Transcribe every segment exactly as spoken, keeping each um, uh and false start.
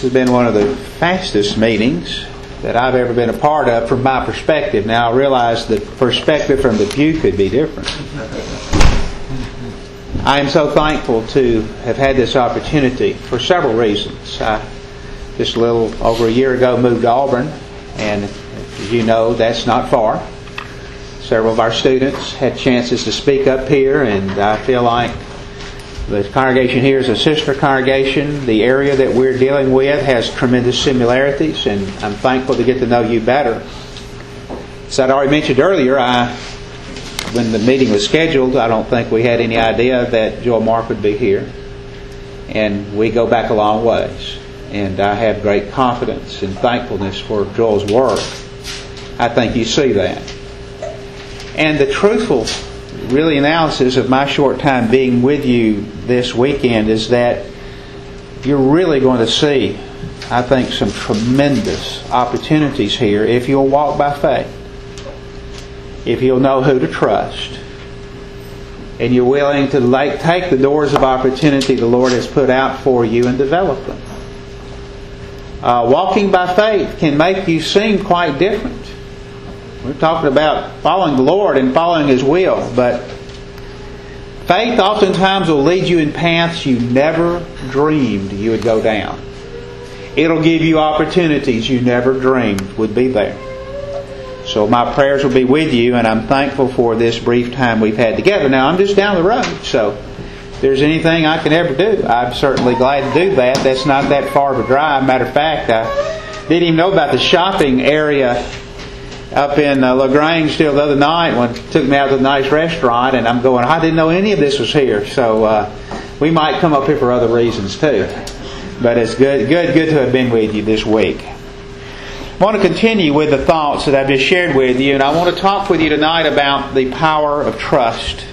This has been one of the fastest meetings that I've ever been a part of from my perspective. Now I realize the perspective from the pew could be different. I am so thankful to have had this opportunity for several reasons. I, just a little over a year ago, moved to Auburn, and as you know, that's not far. Several of our students had chances to speak up here, and I feel like the congregation here is a sister congregation. The area that we're dealing with has tremendous similarities, and I'm thankful to get to know you better. As I'd already mentioned earlier, I, when the meeting was scheduled, I don't think we had any idea that Joel Mark would be here. And we go back a long ways. And I have great confidence and thankfulness for Joel's work. I think you see that. And the truthful really analysis of my short time being with you this weekend is that you're really going to see, I think, some tremendous opportunities here if you'll walk by faith, if you'll know who to trust, and you're willing to like, take the doors of opportunity the Lord has put out for you and develop them. Uh, walking by faith can make you seem quite different. We're talking about following the Lord and following His will, but faith oftentimes will lead you in paths you never dreamed you would go down. It'll give you opportunities you never dreamed would be there. So my prayers will be with you, and I'm thankful for this brief time we've had together. Now, I'm just down the road, so if there's anything I can ever do, I'm certainly glad to do that. That's not that far of a drive. Matter of fact, I didn't even know about the shopping area up in uh, LaGrange till the other night when it took me out to a nice restaurant, and I'm going, I didn't know any of this was here. So uh, we might come up here for other reasons too. But it's good, good, good to have been with you this week. I want to continue with the thoughts that I've just shared with you, and I want to talk with you tonight about the power of trust.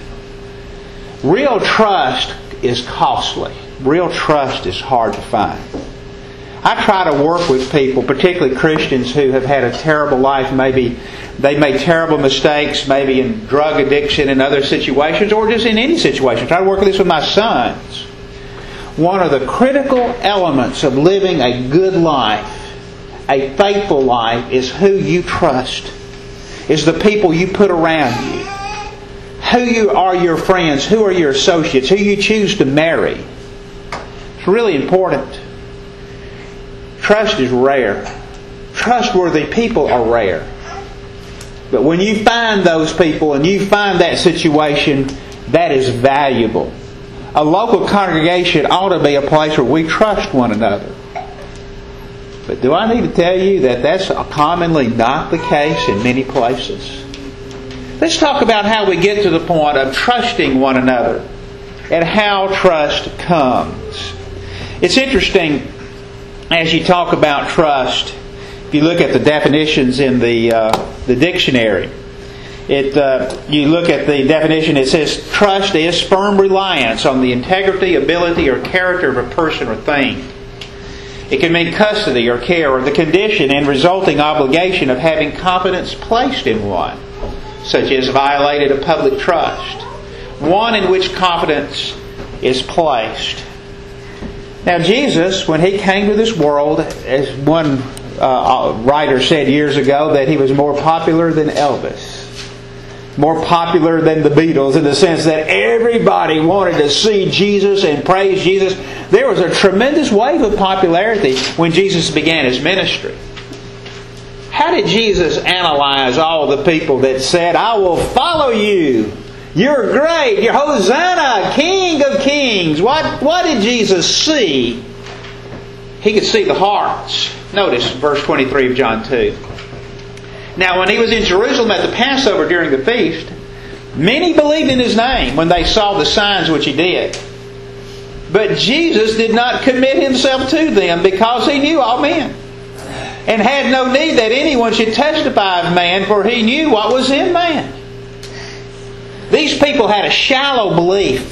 Real trust is costly. Real trust is hard to find. I try to work with people, particularly Christians who have had a terrible life. Maybe they made terrible mistakes, maybe in drug addiction and other situations, or just in any situation. I try to work with this with my sons. One of the critical elements of living a good life, a faithful life, is who you trust, is the people you put around you, who you are your friends, who are your associates, who you choose to marry. It's really important. Trust is rare. Trustworthy people are rare. But when you find those people and you find that situation, that is valuable. A local congregation ought to be a place where we trust one another. But do I need to tell you that that's commonly not the case in many places? Let's talk about how we get to the point of trusting one another and how trust comes. It's interesting as you talk about trust. If you look at the definitions in the uh, the dictionary, it uh, you look at the definition. It says trust is firm reliance on the integrity, ability, or character of a person or thing. It can mean custody or care or the condition and resulting obligation of having confidence placed in one, such as violated a public trust, one in which confidence is placed. Now Jesus, when He came to this world, as one uh, writer said years ago, that He was more popular than Elvis, more popular than the Beatles, in the sense that everybody wanted to see Jesus and praise Jesus. There was a tremendous wave of popularity when Jesus began His ministry. How did Jesus analyze all the people that said, I will follow you? You're great. You're Hosanna, King of Kings. What, what did Jesus see? He could see the hearts. Notice verse twenty-three of John two. Now when He was in Jerusalem at the Passover during the feast, many believed in His name when they saw the signs which He did. But Jesus did not commit Himself to them because He knew all men, and had no need that anyone should testify of man, for He knew what was in man. These people had a shallow belief.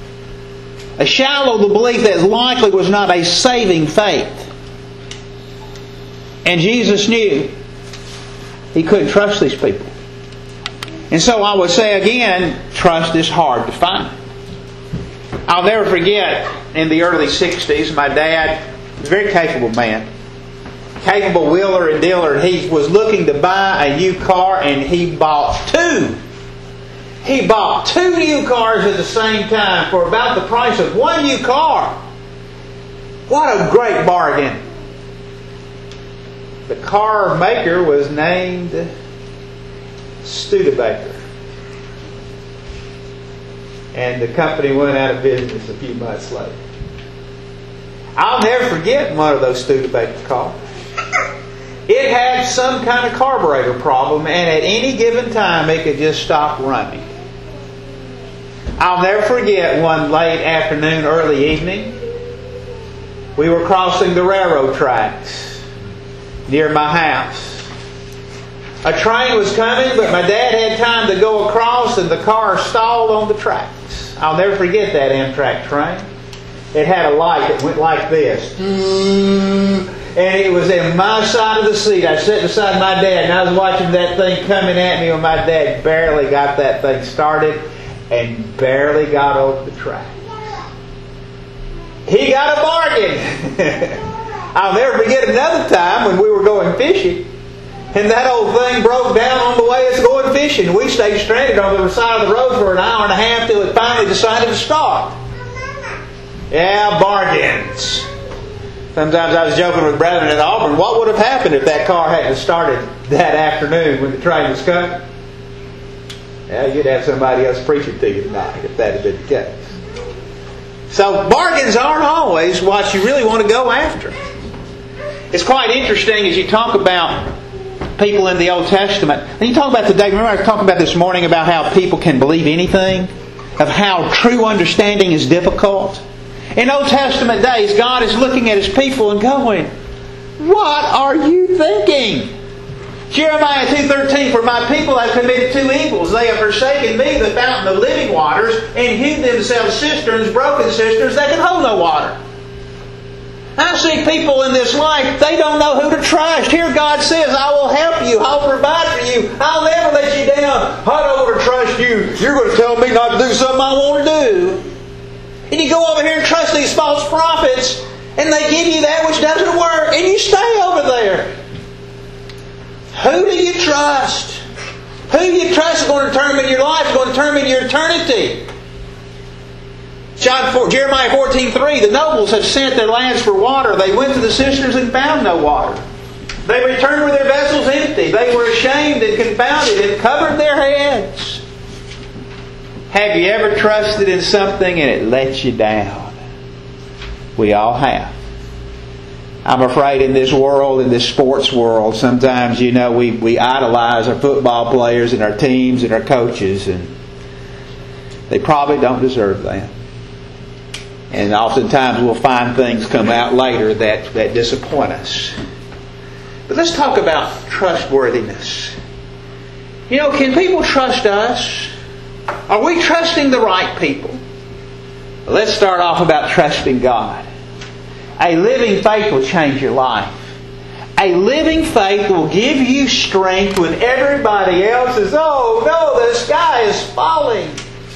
A shallow belief that likely was not a saving faith. And Jesus knew He couldn't trust these people. And so I would say again, trust is hard to find. I'll never forget, in the early sixties, my dad a very capable man. Capable wheeler and dealer. He was looking to buy a new car, and he bought two. He bought two new cars at the same time for about the price of one new car. What a great bargain. The car maker was named Studebaker. And the company went out of business a few months later. I'll never forget one of those Studebaker cars. It had some kind of carburetor problem, and at any given time it could just stop running. I'll never forget one late afternoon, early evening. We were crossing the railroad tracks near my house. A train was coming, but my dad had time to go across, and the car stalled on the tracks. I'll never forget that Amtrak train. It had a light that went like this. And it was in my side of the seat. I was sitting beside my dad, and I was watching that thing coming at me when my dad barely got that thing started and barely got over the track. He got a bargain. I'll never forget another time when we were going fishing, and that old thing broke down on the way it's going fishing. We stayed stranded on the side of the road for an hour and a half till it finally decided to start. Yeah, bargains. Sometimes I was joking with brethren at Auburn, what would have happened if that car hadn't started that afternoon when the train was coming? Yeah, you'd have somebody else preaching to you tonight if that had been the case. So bargains aren't always what you really want to go after. It's quite interesting as you talk about people in the Old Testament. And you talk about today, remember I was talking about this morning about how people can believe anything? Of how true understanding is difficult? In Old Testament days, God is looking at His people and going, what are you thinking? Jeremiah two thirteen, for my people have committed two evils. They have forsaken me, the fountain of living waters, and hid themselves cisterns, broken cisterns that can hold no water. I see people in this life, they don't know who to trust. Here God says, I will help you. I'll provide for you. I'll never let you down. I don't want to trust you. You're going to tell me not to do something I want to do. And you go over here and trust these false prophets, and they give you that which doesn't work, and you stay over there. Who do you trust? Who you trust is going to determine your life, is going to determine your eternity. John four, Jeremiah fourteen three, the nobles have sent their lands for water. They went to the cisterns and found no water. They returned with their vessels empty. They were ashamed and confounded and covered their heads. Have you ever trusted in something and it let you down? We all have. I'm afraid in this world, in this sports world, sometimes, you know, we, we idolize our football players and our teams and our coaches, and they probably don't deserve that. And oftentimes we'll find things come out later that, that disappoint us. But let's talk about trustworthiness. You know, can people trust us? Are we trusting the right people? Well, let's start off about trusting God. A living faith will change your life. A living faith will give you strength when everybody else is, oh no, the sky is falling.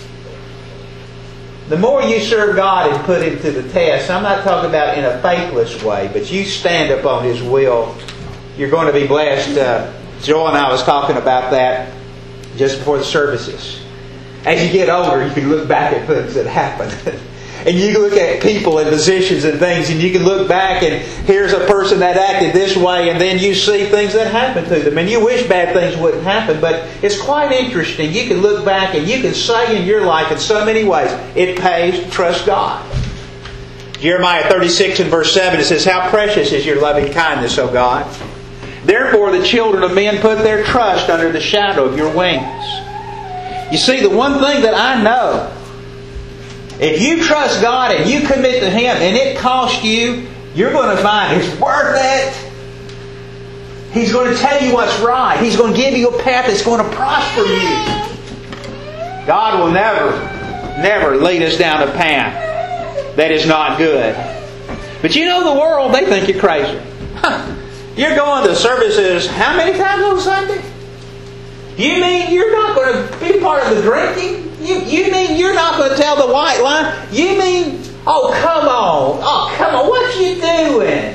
The more you serve God and put Him to the test, I'm not talking about in a faithless way, but you stand upon His will, you're going to be blessed. Uh, Joel and I was talking about that just before the services. As you get older, you can look back at things that happened. And you can look at people and positions and things, and you can look back and here's a person that acted this way, and then you see things that happened to them. And you wish bad things wouldn't happen, but it's quite interesting. You can look back and you can say in your life in so many ways, it pays to trust God. Jeremiah thirty-six and verse seven, it says, how precious is your loving kindness, O God. Therefore the children of men put their trust under the shadow of your wings. You see, the one thing that I know, if you trust God and you commit to Him and it costs you, you're going to find it's worth it. He's going to tell you what's right. He's going to give you a path that's going to prosper you. God will never, never lead us down a path that is not good. But you know the world, they think you're crazy. Huh. You're going to services how many times on Sunday? You mean you're not going to be part of the drinking? You, you mean you're not going to tell the white lie? You mean, oh, come on. Oh, come on. What you doing?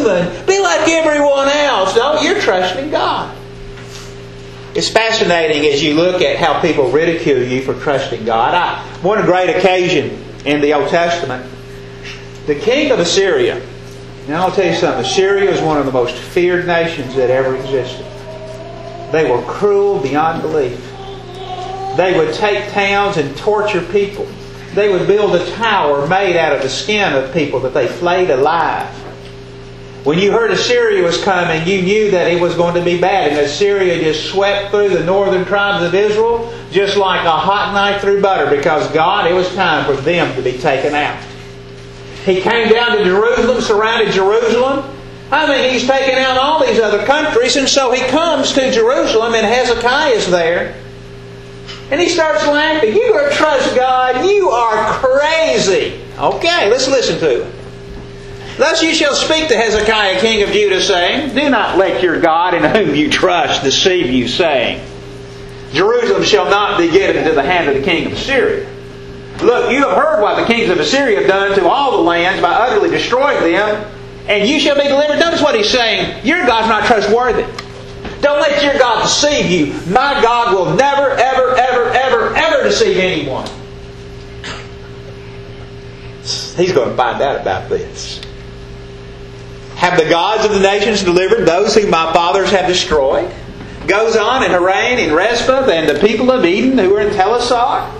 human. Be like everyone else. No, you're trusting God. It's fascinating as you look at how people ridicule you for trusting God. I, one great occasion in the Old Testament, the king of Assyria. Now I'll tell you something. Assyria is one of the most feared nations that ever existed. They were cruel beyond belief. They would take towns and torture people. They would build a tower made out of the skin of people that they flayed alive. When you heard Assyria was coming, you knew that it was going to be bad. And Assyria just swept through the northern tribes of Israel just like a hot knife through butter, because God, it was time for them to be taken out. He came down to Jerusalem, surrounded Jerusalem. I mean, He's taken out all these other countries, and so He comes to Jerusalem, and Hezekiah is there. And he starts laughing. You're going to trust God? You are crazy. Okay, let's listen to it. Thus you shall speak to Hezekiah, king of Judah, saying, do not let your God in whom you trust deceive you, saying, Jerusalem shall not be given into the hand of the king of Assyria. Look, you have heard what the kings of Assyria have done to all the lands by utterly destroying them, and you shall be delivered. Notice what he's saying. Your God's not trustworthy. Don't let your God deceive you. My God will never, ever, ever, ever, ever deceive anyone. He's going to find out about this. Have the gods of the nations delivered those whom my fathers have destroyed? Goes on in Haran, in Respeth, and the people of Eden who were in Telassar.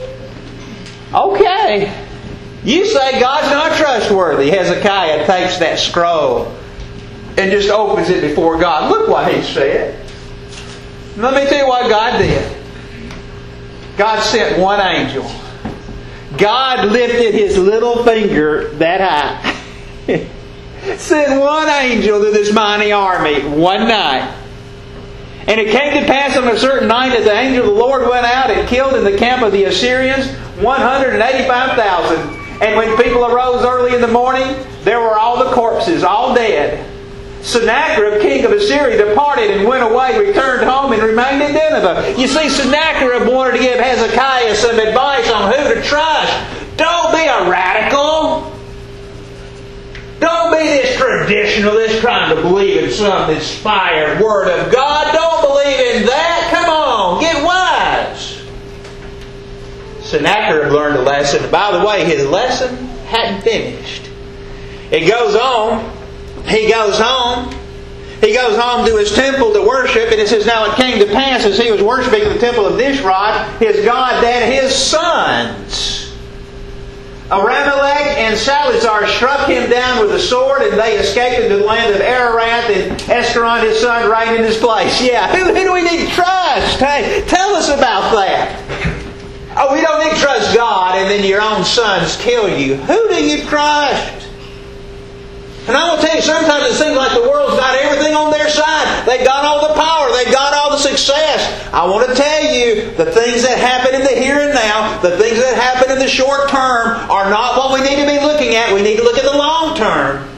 Okay. You say God's not trustworthy. Hezekiah takes that scroll and just opens it before God. Look what he said. Let me tell you what God did. God sent one angel. God lifted His little finger that high. Sent one angel to this mighty army one night. And it came to pass on a certain night that the angel of the Lord went out and killed in the camp of the Assyrians one hundred eighty-five thousand. And when people arose early in the morning, there were all the corpses, all dead. Sennacherib, king of Assyria, departed and went away, returned home, and remained in Nineveh. You see, Sennacherib wanted to give Hezekiah some advice on who to trust. Don't be a radical. Don't be this traditionalist trying to believe in some inspired Word of God. Don't believe in that. Come on, get wise. Sennacherib learned a lesson. And by the way, his lesson hadn't finished. It goes on. He goes home. He goes home to his temple to worship. And it says, now it came to pass as he was worshiping in the temple of Nishrod, his god, that his sons, Aramelech and Salazar, struck him down with a sword, and they escaped into the land of Ararat, and Escaron, his son, reigned in his place. Yeah, who, who do we need to trust? Hey, tell us about that. Oh, we don't need to trust God, and then your own sons kill you. Who do you trust? And I'm going to tell you, sometimes it seems like the world's got everything on their side. They've got all the power. They've got all the success. I want to tell you, the things that happen in the here and now, the things that happen in the short term, are not what we need to be looking at. We need to look at the long term.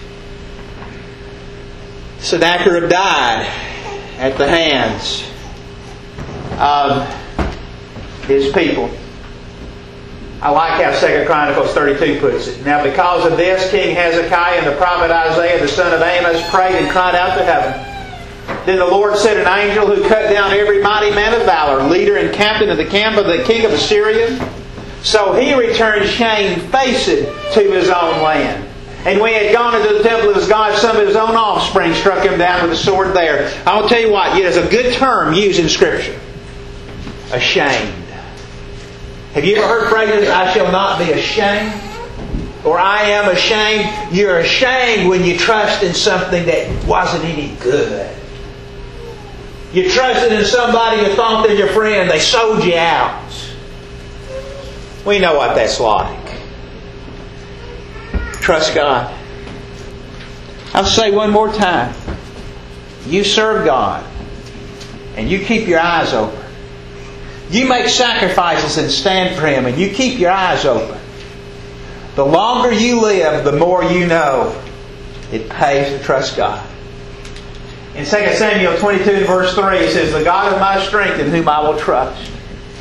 Sennacherib died at the hands of his people. I like how Second Chronicles thirty-two puts it. Now because of this, King Hezekiah and the prophet Isaiah, the son of Amos, prayed and cried out to heaven. Then the Lord sent an angel who cut down every mighty man of valor, leader and captain of the camp of the king of Assyria. So he returned shamefaced to his own land. And when he had gone into the temple of his God, some of his own offspring struck him down with a sword there. I'll tell you what, there's a good term used in Scripture. Ashamed. Have you ever heard phrases, I shall not be ashamed? Or I am ashamed? You're ashamed when you trust in something that wasn't any good. You trusted in somebody you thought they're your friend. They sold you out. We know what that's like. Trust God. I'll say one more time. You serve God. And you keep your eyes open. You make sacrifices and stand for Him, and you keep your eyes open. The longer you live, the more you know it pays to trust God. In Second Samuel twenty-two verse three, it says, the God of my strength in whom I will trust,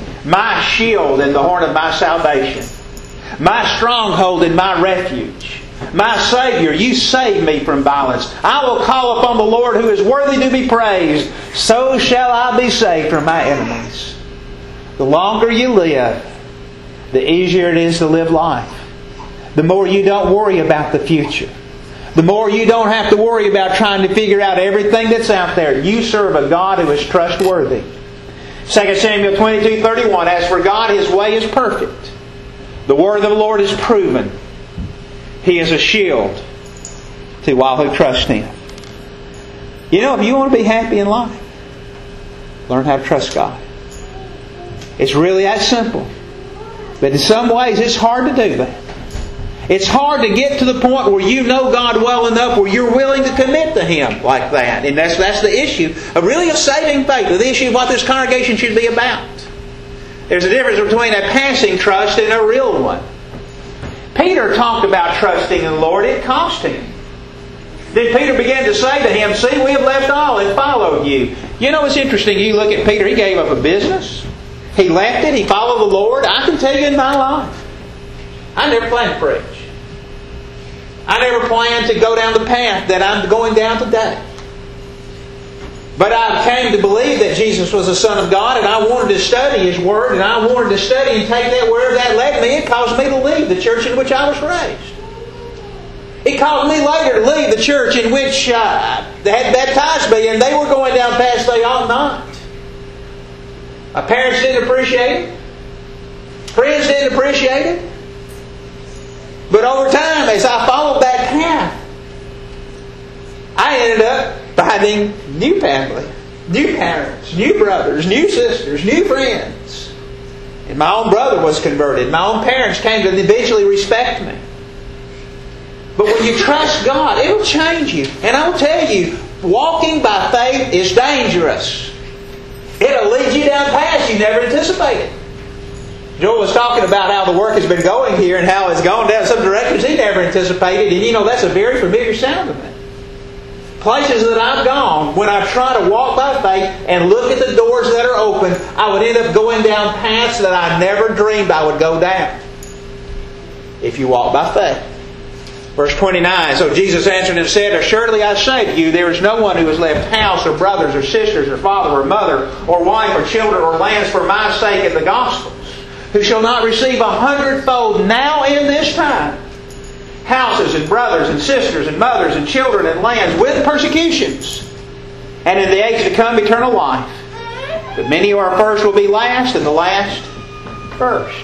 my shield and the horn of my salvation, my stronghold and my refuge. My Savior, you save me from violence. I will call upon the Lord who is worthy to be praised. So shall I be saved from my enemies. The longer you live, the easier it is to live life. The more you don't worry about the future. The more you don't have to worry about trying to figure out everything that's out there. You serve a God who is trustworthy. Second Samuel twenty-two thirty-one, as for God, His way is perfect. The word of the Lord is proven. He is a shield to all who trust Him. You know, if you want to be happy in life, learn how to trust God. It's really that simple. But in some ways, it's hard to do that. It's hard to get to the point where you know God well enough where you're willing to commit to Him like that. And that's that's the issue of really a saving faith, the issue of what this congregation should be about. There's a difference between a passing trust and a real one. Peter talked about trusting in the Lord. It cost him. Then Peter began to say to him, see, we have left all and followed you. You know, it's interesting. You look at Peter, he gave up a business. He left it. He followed the Lord. I can tell you in my life, I never planned to preach. I never planned to go down the path that I'm going down today. But I came to believe that Jesus was the Son of God, and I wanted to study His Word, and I wanted to study and take that wherever that led me. It caused me to leave the church in which I was raised. It caused me later to leave the church in which uh, they had baptized me, and they were going down paths they ought not. My parents didn't appreciate it. Friends didn't appreciate it. But over time, as I followed that path, I ended up finding new family, new parents, new brothers, new sisters, new friends. And my own brother was converted. My own parents came to eventually respect me. But when you trust God, it'll change you. And I'll tell you, walking by faith is dangerous. It'll lead you down paths you never anticipated. Joel was talking about how the work has been going here and how it's gone down some directions he never anticipated. And you know, that's a very familiar sound to me. Places that I've gone, when I try to walk by faith and look at the doors that are open, I would end up going down paths that I never dreamed I would go down. If you walk by faith. Verse twenty-nine, so Jesus answered and said, assuredly I say to you, there is no one who has left house or brothers or sisters or father or mother or wife or children or lands for my sake in the Gospels, who shall not receive a hundredfold now in this time, houses and brothers and sisters and mothers and children and lands with persecutions, and in the age to come eternal life. But many who are first will be last, and the last first.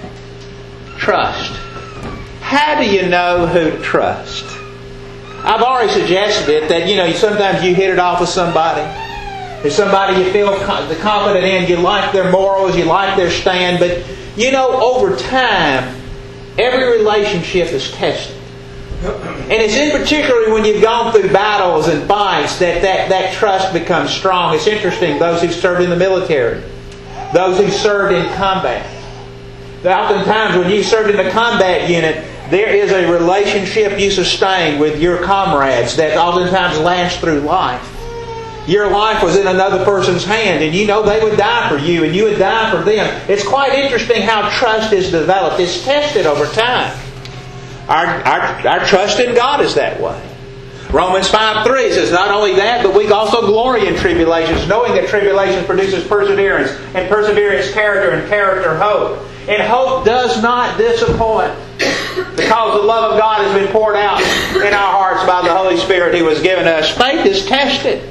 Trust. How do you know who to trust? I've already suggested it that, you know, sometimes you hit it off with somebody. There's somebody you feel confident in, you like their morals, you like their stand, but you know, over time, every relationship is tested. And it's in particularly when you've gone through battles and fights that, that that trust becomes strong. It's interesting, those who served in the military, those who served in combat. Oftentimes when you served in a combat unit, there is a relationship you sustain with your comrades that oftentimes lasts through life. Your life was in another person's hand, and you know they would die for you, and you would die for them. It's quite interesting how trust is developed. It's tested over time. Our, our, our trust in God is that way. Romans five three says, not only that, but we also glory in tribulations, knowing that tribulation produces perseverance, and perseverance character, and character hope. And hope does not disappoint, because the love of God has been poured out in our hearts by the Holy Spirit He was given us. Faith is tested.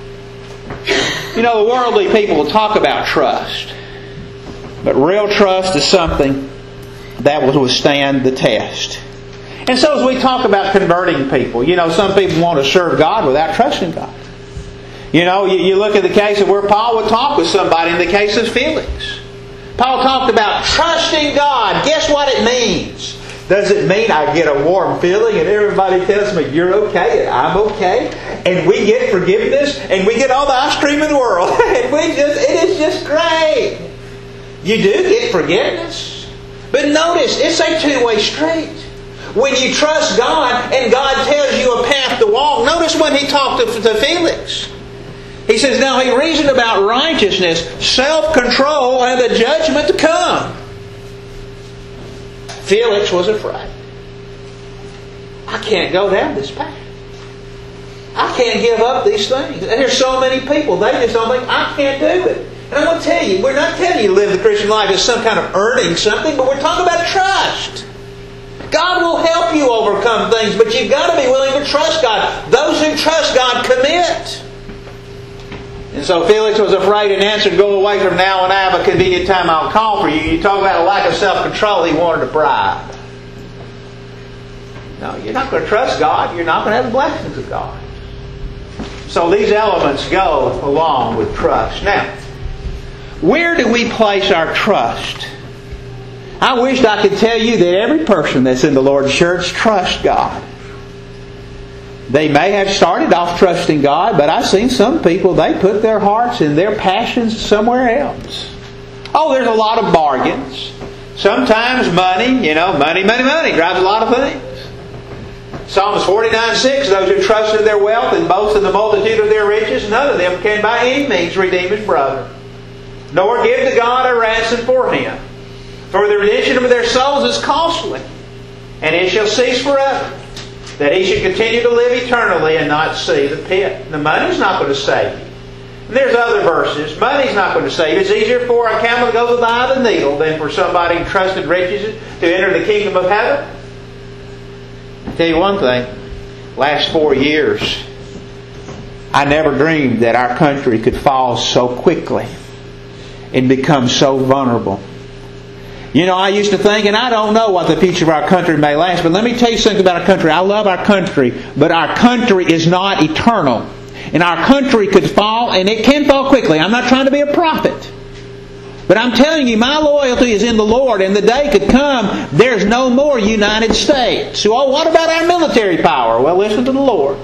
You know, the worldly people will talk about trust. But real trust is something that will withstand the test. And so as we talk about converting people, you know, some people want to serve God without trusting God. You know, you, you look at the case of where Paul would talk with somebody in the case of Felix. Paul talked about trusting God. Guess what it means? Does it mean I get a warm feeling and everybody tells me you're okay and I'm okay? And we get forgiveness and we get all the ice cream in the world. And we just, it is just great. You do get forgiveness. But notice, it's a two-way street. When you trust God and God tells you a path to walk, notice when He talked to, to Felix. He says, now He reasoned about righteousness, self-control, and the judgment to come. Felix was afraid. I can't go down this path. I can't give up these things. And there's so many people, they just don't think, I can't do it. And I'm going to tell you, we're not telling you to live the Christian life as some kind of earning something, but we're talking about trust. God will help you overcome things, but you've got to be willing to trust God. Those who trust God commit. And so Felix was afraid and answered, go away from now and I have a convenient time I'll call for you. You talk about a lack of self-control, he wanted a bribe. No, you're not going to trust God. You're not going to have the blessings of God. So these elements go along with trust. Now, where do we place our trust? I wished I could tell you that every person that's in the Lord's church trusts God. They may have started off trusting God, but I've seen some people, they put their hearts and their passions somewhere else. Oh, there's a lot of bargains. Sometimes money, you know, money, money, money drives a lot of things. Psalms forty-nine six, those who trust in their wealth and boast in the multitude of their riches, none of them can by any means redeem his brother, nor give to God a ransom for him. For the redemption of their souls is costly, and it shall cease forever, that he should continue to live eternally and not see the pit. The money's not going to save you. And there's other verses. Money's not going to save you. It's easier for a camel to go to the eye of the needle than for somebody who trusted riches to enter the kingdom of heaven. I'll tell you one thing. Last four years, I never dreamed that our country could fall so quickly and become so vulnerable. You know, I used to think, and I don't know what the future of our country may last, but let me tell you something about our country. I love our country, but our country is not eternal. And our country could fall, and it can fall quickly. I'm not trying to be a prophet. But I'm telling you, my loyalty is in the Lord, and the day could come, there's no more United States. So, oh, what about our military power? Well, listen to the Lord.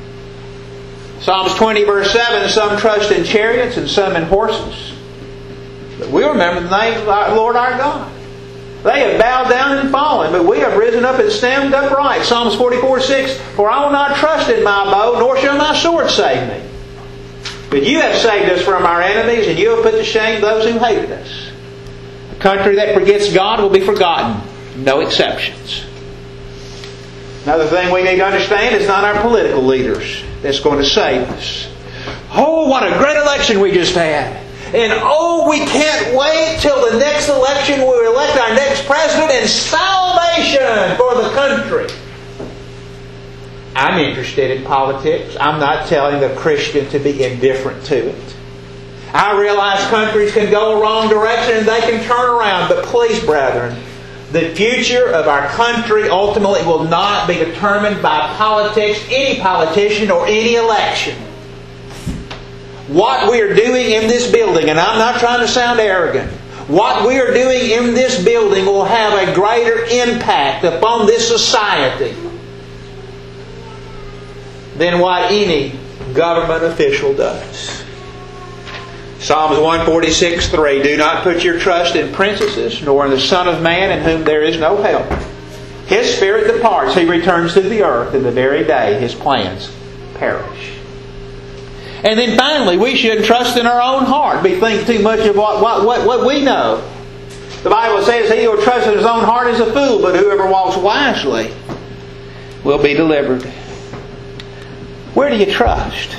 Psalms twenty verse seven, some trust in chariots and some in horses. But we remember the name of our Lord our God. They have bowed down and fallen, but we have risen up and stand upright. Psalms forty-four six, for I will not trust in my bow, nor shall my sword save me. But you have saved us from our enemies, and you have put to shame those who hated us. A country that forgets God will be forgotten. No exceptions. Another thing we need to understand is not our political leaders that's going to save us. Oh, what a great election we just had. And oh, we can't wait till the next election we elect our next president and salvation for the country. I'm interested in politics. I'm not telling the Christian to be indifferent to it. I realize countries can go a wrong direction and they can turn around. But please, brethren, the future of our country ultimately will not be determined by politics, any politician or any election. What we are doing in this building, and I'm not trying to sound arrogant, what we are doing in this building will have a greater impact upon this society than what any government official does. Psalms one forty-six three, do not put your trust in princesses, nor in the Son of Man in whom there is no help. His spirit departs, he returns to the earth, in the very day his plans perish. And then finally, we shouldn't trust in our own heart. Be thinking too much of what, what, what, what we know. The Bible says, he who trusts in his own heart is a fool, but whoever walks wisely will be delivered. Where do you trust?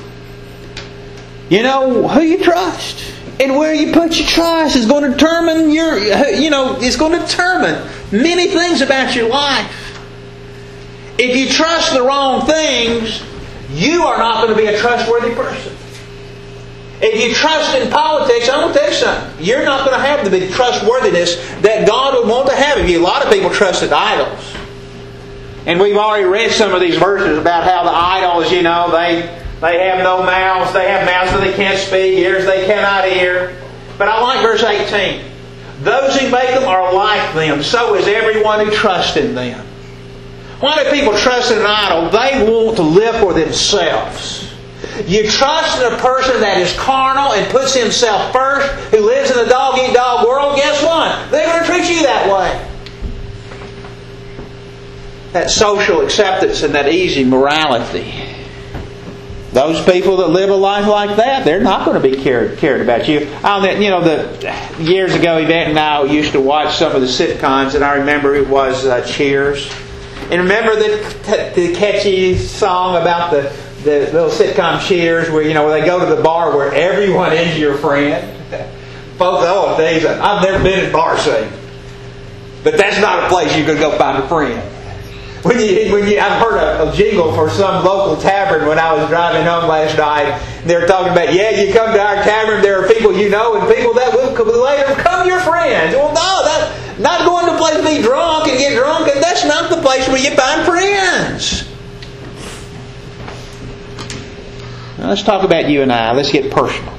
You know, who you trust and where you put your trust is going to determine your, you know, it's going to determine many things about your life. If you trust the wrong things, you are not going to be a trustworthy person. If you trust in politics, I'm going to tell you something. You're not going to have the trustworthiness that God would want to have of you. A lot of people trust in idols. And we've already read some of these verses about how the idols, you know, they, they have no mouths. They have mouths that they can't speak, ears they cannot hear. But I like verse eighteen. Those who make them are like them. So is everyone who trusts in them. Why do people trust in an idol? They want to live for themselves. You trust in a person that is carnal and puts himself first, who lives in a dog-eat-dog world, guess what? They're going to treat you that way. That social acceptance and that easy morality. Those people that live a life like that, they're not going to be cared, cared about you. I you know, the years ago, Yvette and I used to watch some of the sitcoms, and I remember it was uh, Cheers. And remember the, the catchy song about the, the little sitcom Cheers, where you know where they go to the bar where everyone is your friend. Folks, oh days, I've never been in bar scene, but that's not a place you can go find a friend. When you, when you, I've heard a, a jingle for some local tavern when I was driving home last night. They were talking about, yeah, you come to our tavern, there are people you know and people that will later become your friends. Well, no, that, not going to a place to be drunk and get drunk, and that's not the place where you find friends. Now, let's talk about you and I. Let's get personal.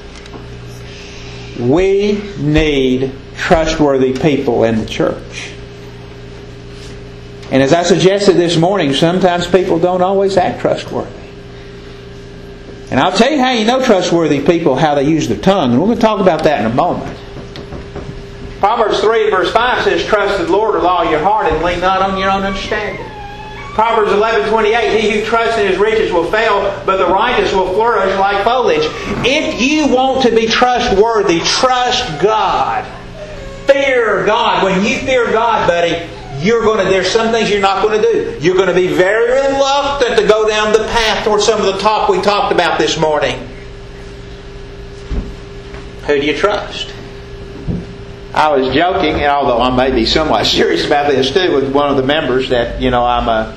We need trustworthy people in the church. And as I suggested this morning, sometimes people don't always act trustworthy. And I'll tell you how you know trustworthy people, how they use their tongue. And we're going to talk about that in a moment. Proverbs three verse five says, trust in the Lord with all your heart and lean not on your own understanding. Proverbs eleven twenty-eight, he who trusts in his riches will fail, but the righteous will flourish like foliage. If you want to be trustworthy, trust God. Fear God. When you fear God, buddy, You're going to, there's some things you're not going to do. You're going to be very reluctant to go down the path towards some of the talk we talked about this morning. Who do you trust? I was joking, and although I may be somewhat serious about this too, with one of the members that, you know, I'm a,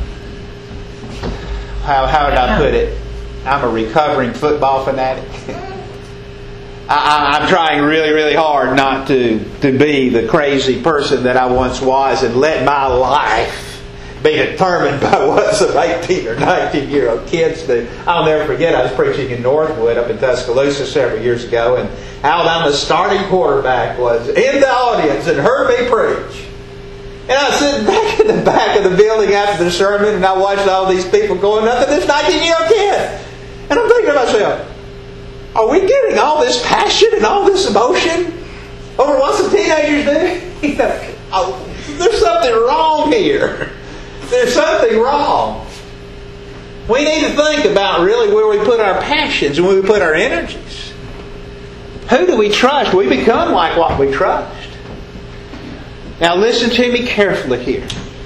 how, how would I put it? I'm a recovering football fanatic. I, I'm trying really, really hard not to, to be the crazy person that I once was and let my life be determined by what some eighteen or nineteen year old kids do. I'll never forget, I was preaching in Northwood up in Tuscaloosa several years ago, and Alabama's starting quarterback was in the audience and heard me preach. And I was sitting back in the back of the building after the sermon, and I watched all these people going up to this nineteen year old kid. And I'm thinking to myself, are we getting all this passion and all this emotion over what some teenagers do? Oh, there's something wrong here. There's something wrong. We need to think about really where we put our passions and where we put our energies. Who do we trust? We become like what we trust. Now listen to me carefully here.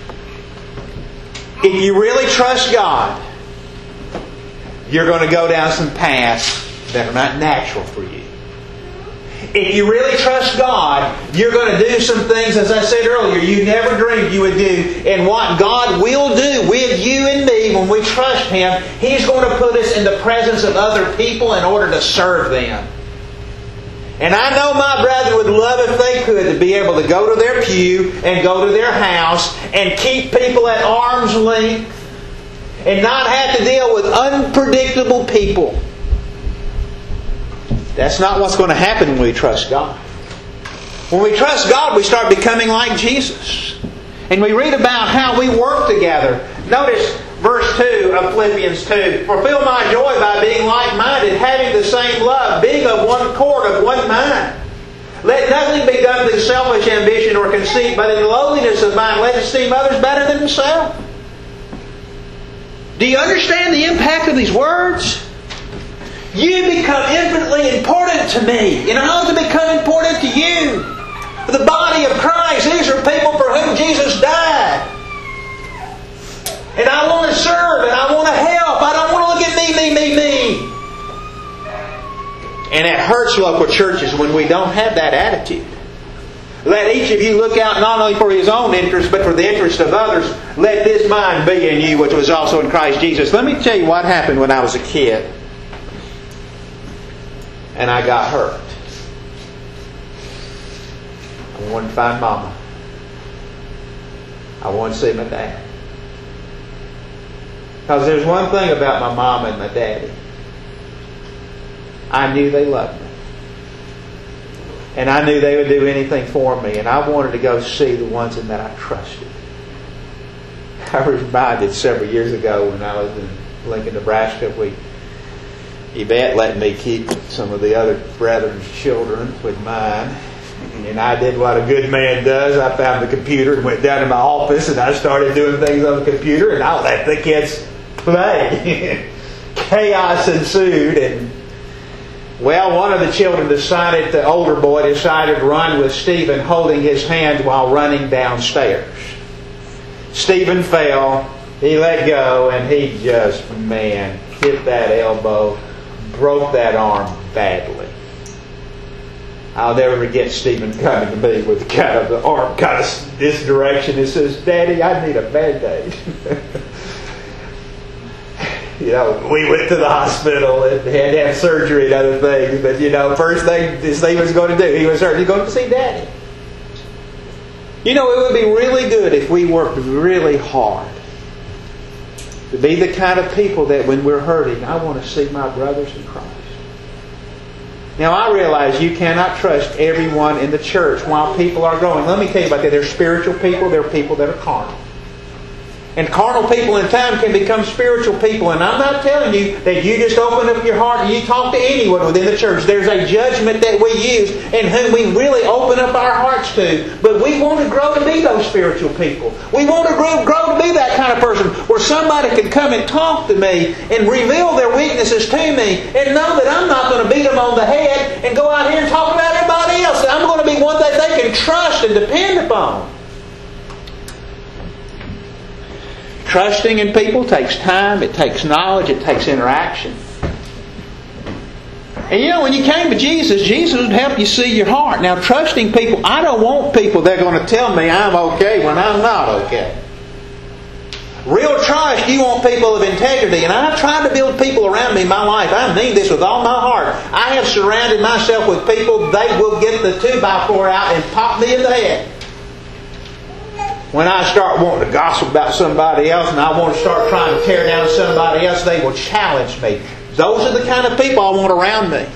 If you really trust God, you're going to go down some paths that are not natural for you. If you really trust God, you're going to do some things, as I said earlier, you never dreamed you would do. And what God will do with you and me when we trust Him, He's going to put us in the presence of other people in order to serve them. And I know my brethren would love if they could to be able to go to their pew and go to their house and keep people at arm's length and not have to deal with unpredictable people. That's not what's going to happen when we trust God. When we trust God, we start becoming like Jesus. And we read about how we work together. Notice verse two of Philippians two. Fulfill my joy by being like-minded, having the same love, being of one accord, of one mind. Let nothing be done through selfish ambition or conceit, but in lowliness of mind let esteem others better than himself. Do you understand the impact of these words? You become infinitely important to me, and I to become important to you. The body of Christ, these are people for whom Jesus died. And I want to serve, and I want to help. I don't want to look at me, me, me, me. And it hurts local churches when we don't have that attitude. Let each of you look out not only for his own interest, but for the interest of others. Let this mind be in you, which was also in Christ Jesus. Let me tell you what happened when I was a kid. And I got hurt. I wanted to find Mama. I wanted to see my dad. Because there's one thing about my mama and my daddy. I knew they loved me. And I knew they would do anything for me. And I wanted to go see the ones in that I trusted. I was reminded several years ago when I was in Lincoln, Nebraska, we Yvette let me keep some of the other brethren's children with mine. And I did what a good man does. I found the computer and went down to my office and I started doing things on the computer and I let the kids play. Chaos ensued, and well, one of the children decided, the older boy decided to run with Stephen holding his hand while running downstairs. Stephen fell. He let go, and he just, man, hit that elbow, broke that arm badly. I'll never forget Stephen coming to me with kind of the arm kind of this direction. He says, "Daddy, I need a Band-Aid." You know, we went to the hospital and had to have surgery and other things. But, you know, first thing Stephen was going to do, he was certainly going to see Daddy. You know, it would be really good if we worked really hard to be the kind of people that when we're hurting, I want to see my brothers in Christ. Now, I realize you cannot trust everyone in the church while people are growing. Let me tell you about that. There are spiritual people. There are people that are carnal. And carnal people in time can become spiritual people. And I'm not telling you that you just open up your heart and you talk to anyone within the church. There's a judgment that we use and whom we really open up our hearts to. But we want to grow to be those spiritual people. We want to grow, grow to be that kind of person where somebody can come and talk to me and reveal their weaknesses to me and know that I'm not going to beat them on the head and go out here and talk about everybody else. I'm going to be one that they can trust and depend upon. Trusting in people takes time, it takes knowledge, it takes interaction. And you know, when you came to Jesus, Jesus would help you see your heart. Now, trusting people, I don't want people that are going to tell me I'm okay when I'm not okay. Real trust, you want people of integrity. And I've tried to build people around me in my life. I mean this with all my heart. I have surrounded myself with people, they will get the two by four out and pop me in the head. When I start wanting to gossip about somebody else and I want to start trying to tear down somebody else, they will challenge me. Those are the kind of people I want around me.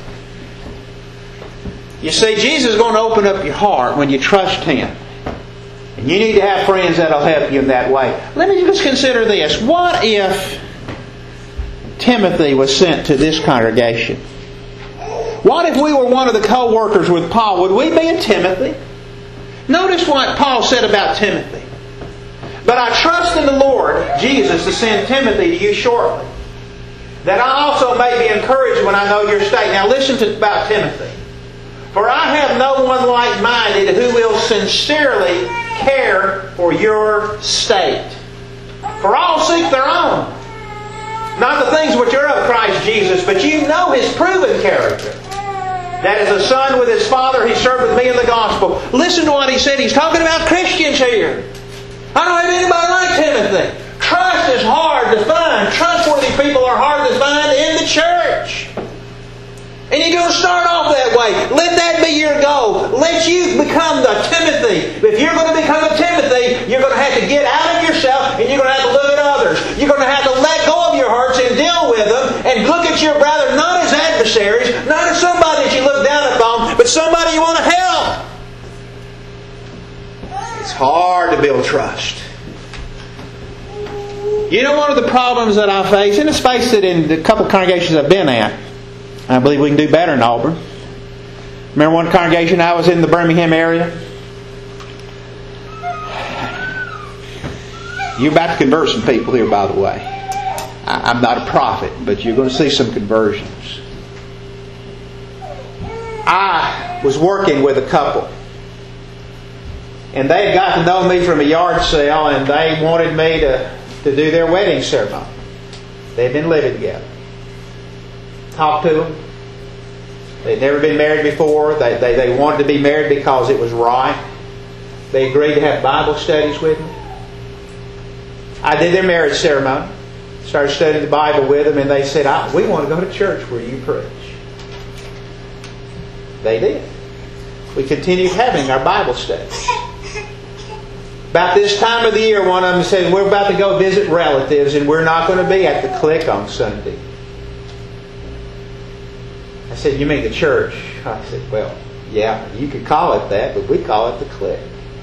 You see, Jesus is going to open up your heart when you trust Him. And you need to have friends that will help you in that way. Let me just consider this. What if Timothy was sent to this congregation? What if we were one of the co-workers with Paul? Would we be a Timothy? Notice what Paul said about Timothy. "But I trust in the Lord Jesus to send Timothy to you shortly, that I also may be encouraged when I know your state." Now listen to about Timothy. "For I have no one like-minded who will sincerely care for your state. For all seek their own, not the things which are of Christ Jesus, but you know His proven character. That as a son with his father, he served with me in the gospel." Listen to what he said. He's talking about Christians here. I don't have anybody like Timothy. Trust is hard to find. Trustworthy people are hard to find in the church. And you're going to start off that way. Let that be your goal. Let you become the Timothy. If you're going to become a Timothy, you're going to have to get out of yourself and you're going to have to look at others. You're going to have to let go of your hearts and deal with them and look at your brother not as adversaries, not as somebody that you look down upon, but somebody you want to help. It's hard to build trust. You know, one of the problems that I face, and let's face it, in the couple of congregations I've been at, I believe we can do better in Auburn. Remember one congregation I was in the Birmingham area? You're about to convert some people here, by the way. I'm not a prophet, but you're going to see some conversions. I was working with a couple. And they had got to know me from a yard sale, and they wanted me to, to do their wedding ceremony. They'd been living together. Talked to them. They'd never been married before. They, they, they wanted to be married because it was right. They agreed to have Bible studies with me. I did their marriage ceremony. Started studying the Bible with them, and they said, I, we want to go to church where you preach. They did. We continued having our Bible studies. About this time of the year, one of them said, we're about to go visit relatives, and we're not going to be at the Click on Sunday. I said, you mean the church? I said, well, yeah, you could call it that, but we call it the Click.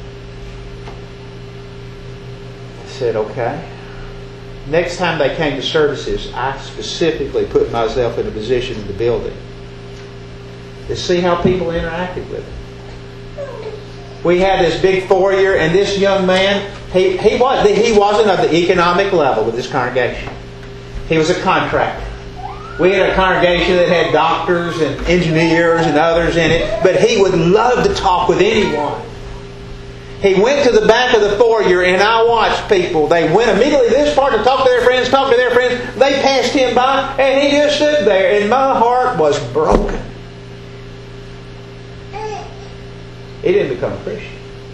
I said, okay. Next time they came to services, I specifically put myself in a position in the building to see how people interacted with it. We had this big foyer, and this young man, he, he, was, he wasn't of the economic level with this congregation. He was a contractor. We had a congregation that had doctors and engineers and others in it, but he would love to talk with anyone. He went to the back of the foyer, and I watched people. They went immediately to this part to talk to their friends, talk to their friends. They passed him by, and he just stood there, and my heart was broken. He didn't become a Christian.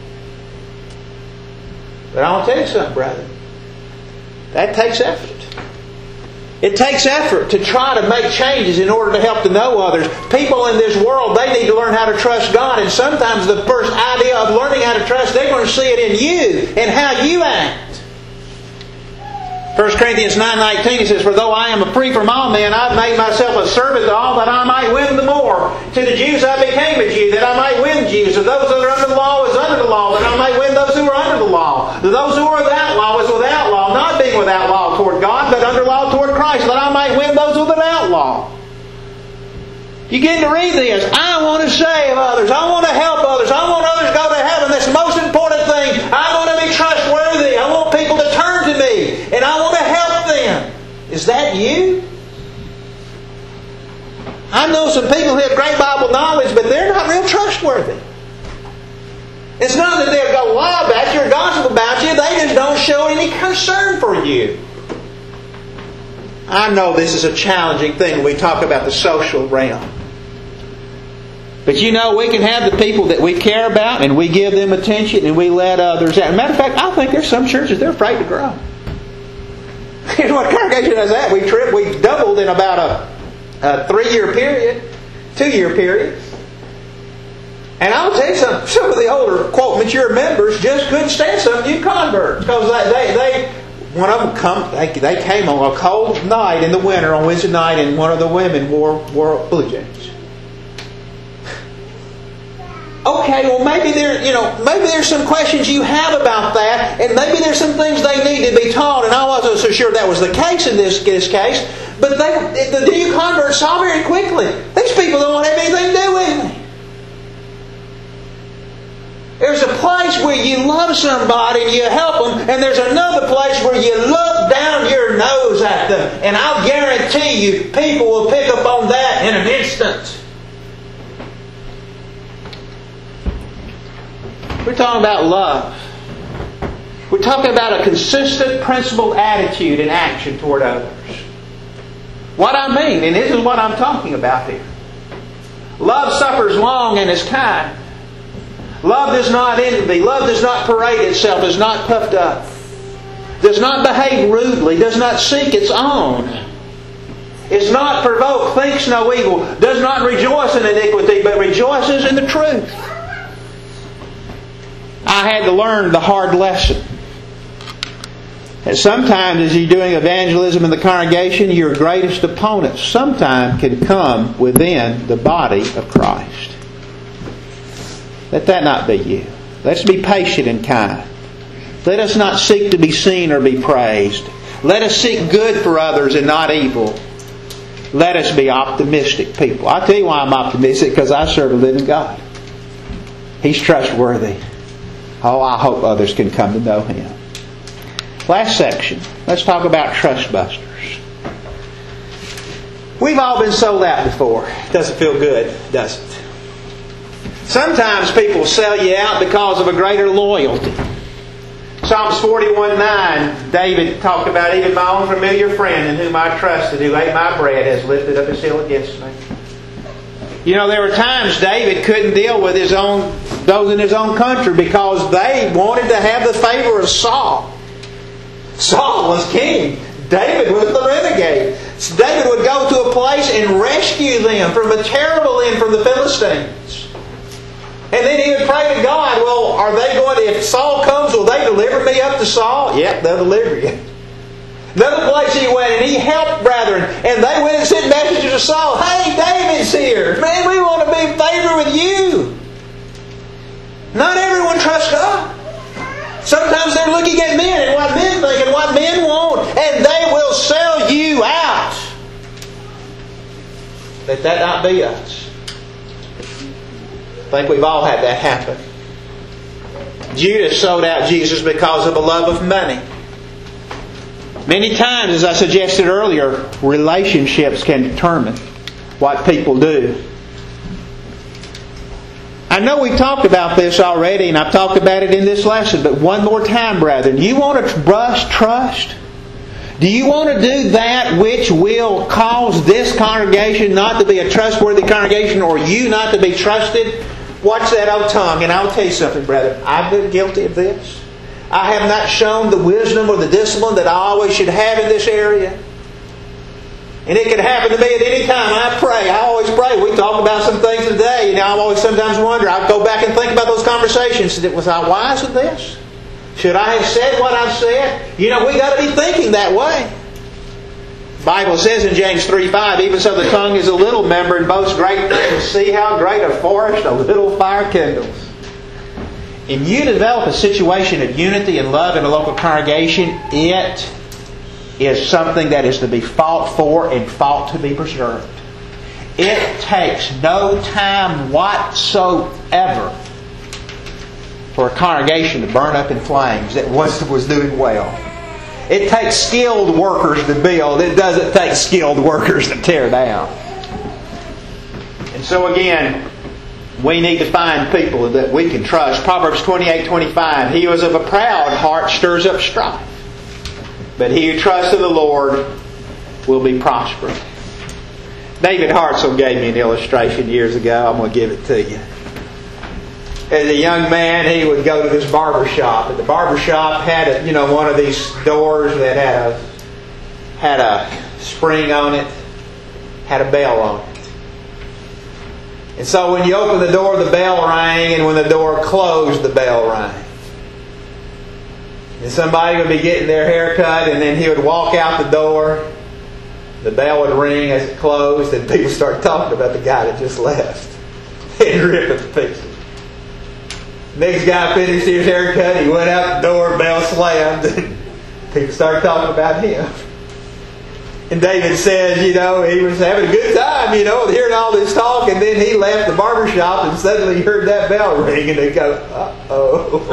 But I want to tell you something, brother. That takes effort. It takes effort to try to make changes in order to help to know others. People in this world, they need to learn how to trust God. And sometimes the first idea of learning how to trust, they're going to see it in you and how you act. First Corinthians nine nineteen, he says, "For though I am free from all men, I've made myself a servant to all that I might win the more. To the Jews I became a Jew, that I might win Jews. To those that are under the law is under the law, that I might win those who are under the law. To those who are without law is without law, not being without law toward God, but under law toward Christ, that I might win those without law." You get to read this. I want to save others. I want to help others. I want others to go to heaven. That's the most important thing. I want to be trustworthy. I want people to turn to me. And I want to help them. Is that you? I know some people who have great Bible knowledge, but they're not real trustworthy. It's not that they'll go lie about you or gossip about you. They just don't show any concern for you. I know this is a challenging thing when we talk about the social realm. But you know, we can have the people that we care about and we give them attention and we let others out. As a matter of fact, I think there's some churches, they're afraid to grow. You know what congregation does that? We trip, we doubled in about a, a three-year period, two-year period. And I'll tell you something, some of the older, quote, mature members just couldn't stand some new converts. Because they, they, they, one of them come, they, they came on a cold night in the winter on Wednesday night, and one of the women wore, wore blue jeans. Okay, well maybe there, you know, maybe there's some questions you have about that, and maybe there's some things they need to be taught. And I wasn't so sure that was the case in this, this case, but they, the new converts saw very quickly, these people don't have anything to do with me. There's a place where you love somebody and you help them, and there's another place where you look down your nose at them. And I'll guarantee you, people will pick up on that in an instant. We're talking about love. We're talking about a consistent, principled attitude and action toward others. What I mean, and this is what I'm talking about here. Love suffers long and is kind. Love does not envy. Love does not parade itself, is not puffed up, does not behave rudely, does not seek its own, is not provoked, thinks no evil, does not rejoice in iniquity, but rejoices in the truth. I had to learn the hard lesson. And sometimes as you're doing evangelism in the congregation, your greatest opponents sometimes can come within the body of Christ. Let that not be you. Let's be patient and kind. Let us not seek to be seen or be praised. Let us seek good for others and not evil. Let us be optimistic people. I'll tell you why I'm optimistic, because I serve a living God. He's trustworthy. Oh, I hope others can come to know Him. Last section. Let's talk about trust busters. We've all been sold out before. Doesn't feel good, does it? Sometimes people sell you out because of a greater loyalty. Psalms forty-one nine, David talked about, "Even my own familiar friend in whom I trusted, who ate my bread, has lifted up his heel against me." You know, there were times David couldn't deal with his own, those in his own country, because they wanted to have the favor of Saul. Saul was king. David was the renegade. David would go to a place and rescue them from a terrible end from the Philistines. And then he would pray to God, well, are they going to, if Saul comes, will they deliver me up to Saul? Yep, they'll deliver you. Another place he went and he helped brethren, and they went and sent messages to Saul. Hey, David's here. Man, we want to be in favor with you. Not everyone trusts God. Sometimes they're looking at men and what men think and what men want, and they will sell you out. Let that not be us. I think we've all had that happen. Judas sold out Jesus because of a love of money. Many times, as I suggested earlier, relationships can determine what people do. I know we've talked about this already, and I've talked about it in this lesson, but one more time, brethren. You want to trust, trust? Do you want to do that which will cause this congregation not to be a trustworthy congregation, or you not to be trusted? Watch that old tongue, and I'll tell you something, brethren. I've been guilty of this. I have not shown the wisdom or the discipline that I always should have in this area. And it can happen to me at any time. I pray. I always pray. We talk about some things today. You know, I always sometimes wonder. I go back and think about those conversations. Was I wise with this? Should I have said what I've said? You know, we got to be thinking that way. The Bible says in James three five, even so the tongue is a little member and boasts great things. See how great a forest a little fire kindles. If you develop a situation of unity and love in a local congregation, it is something that is to be fought for and fought to be preserved. It takes no time whatsoever for a congregation to burn up in flames that once was doing well. It takes skilled workers to build. It doesn't take skilled workers to tear down. And so again, we need to find people that we can trust. Proverbs twenty-eight twenty-five, he who is of a proud heart stirs up strife, but he who trusts in the Lord will be prosperous. David Hartzell gave me an illustration years ago. I'm going to give it to you. As a young man, he would go to this barber shop. And the barber shop had a, you know, one of these doors that had a had a spring on it, had a bell on it. And so when you open the door, the bell rang, and when the door closed, the bell rang. And somebody would be getting their hair cut, and then he would walk out the door. The bell would ring as it closed, and people start talking about the guy that just left. And rip it to pieces. Next guy finished his haircut, he went out the door, bell slammed, and people started talking about him. And David says, you know, he was having a good time, you know, hearing all this talk, and then he left the barber shop and suddenly he heard that bell ring, and they go, uh-oh.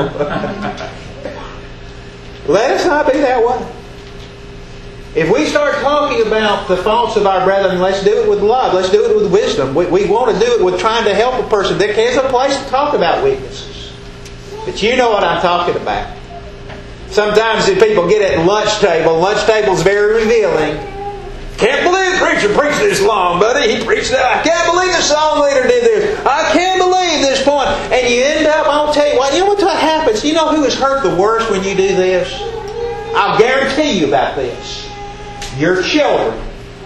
Let us not be that way. If we start talking about the faults of our brethren, let's do it with love. Let's do it with wisdom. We, we want to do it with trying to help a person. There is a place to talk about weaknesses. But you know what I'm talking about. Sometimes if people get at the lunch table, lunch table is very revealing. Can't believe the preacher preached this long, buddy. He preached that. I can't believe the song leader did this. I can't believe this point. And you end up, I'll tell you what, you know what happens? You know who is hurt the worst when you do this? I'll guarantee you about this. Your children.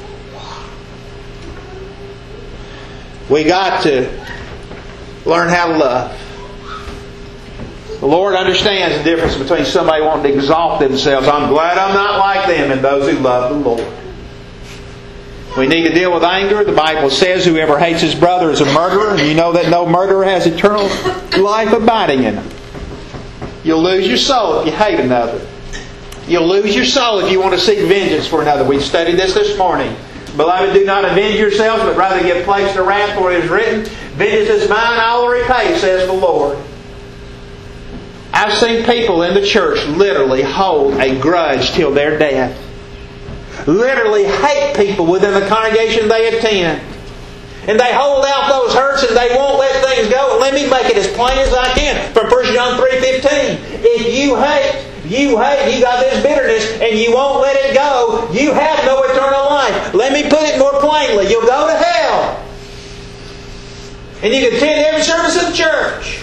We got to learn how to love. The Lord understands the difference between somebody wanting to exalt themselves. I'm glad I'm not like them, and those who love the Lord. We need to deal with anger. The Bible says whoever hates his brother is a murderer, and you know that no murderer has eternal life abiding in him. You'll lose your soul if you hate another. You'll lose your soul if you want to seek vengeance for another. We studied this this morning. Beloved, do not avenge yourselves, but rather give place to wrath, for it is written, vengeance is mine, I will repay, says the Lord. I've seen people in the church literally hold a grudge till their death. Literally hate people within the congregation they attend. And they hold out those hurts and they won't let things go. And let me make it as plain as I can from First John three fifteen. If you hate, you hate, you got this bitterness and you won't let it go, you have no eternal life. Let me put it more plainly. You'll go to hell. And you can attend every service of the church.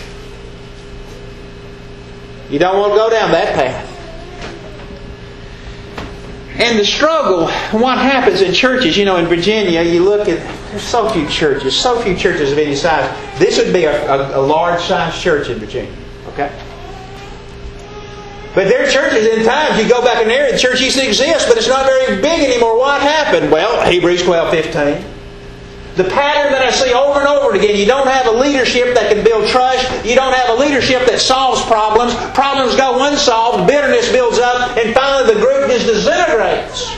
You don't want to go down that path. And the struggle, what happens in churches, you know, in Virginia, you look at, there's so few churches, so few churches of any size. This would be a, a, a large-sized church in Virginia, okay? But there are churches in times, you go back in there, the church used to exist, but it's not very big anymore. What happened? Well, Hebrews twelve fifteen. The pattern that I see over and over again, you don't have a leadership that can build trust. You don't have a leadership that solves problems. Problems go unsolved. Bitterness builds up. And finally the group just disintegrates.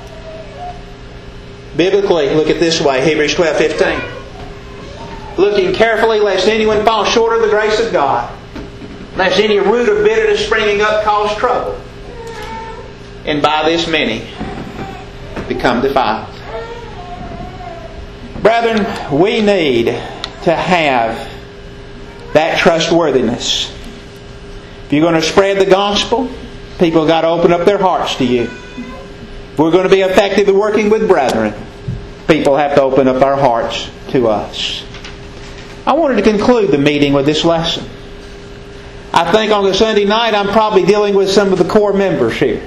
Biblically, look at it this way. Hebrews twelve fifteen. Looking carefully lest anyone fall short of the grace of God. Lest any root of bitterness springing up cause trouble. And by this many become defiled. Brethren, we need to have that trustworthiness. If you're going to spread the gospel, people have got to open up their hearts to you. If we're going to be effective in working with brethren, people have to open up our hearts to us. I wanted to conclude the meeting with this lesson. I think on the Sunday night I'm probably dealing with some of the core members here.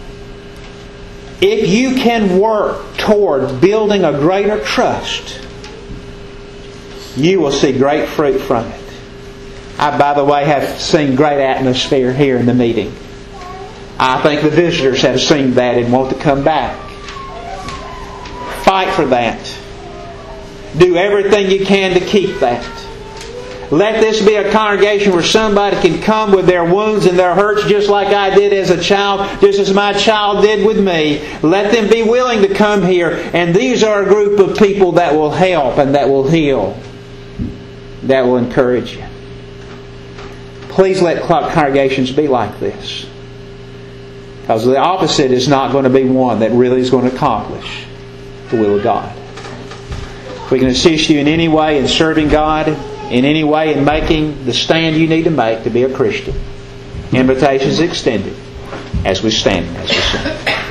If you can work toward building a greater trust, you will see great fruit from it. I, by the way, have seen great atmosphere here in the meeting. I think the visitors have seen that and want to come back. Fight for that. Do everything you can to keep that. Let this be a congregation where somebody can come with their wounds and their hurts just like I did as a child, just as my child did with me. Let them be willing to come here. And these are a group of people that will help and that will heal, that will encourage you. Please let congregations be like this. Because the opposite is not going to be one that really is going to accomplish the will of God. If we can assist you in any way in serving God, in any way in making the stand you need to make to be a Christian, invitations extended as we stand, as we sing.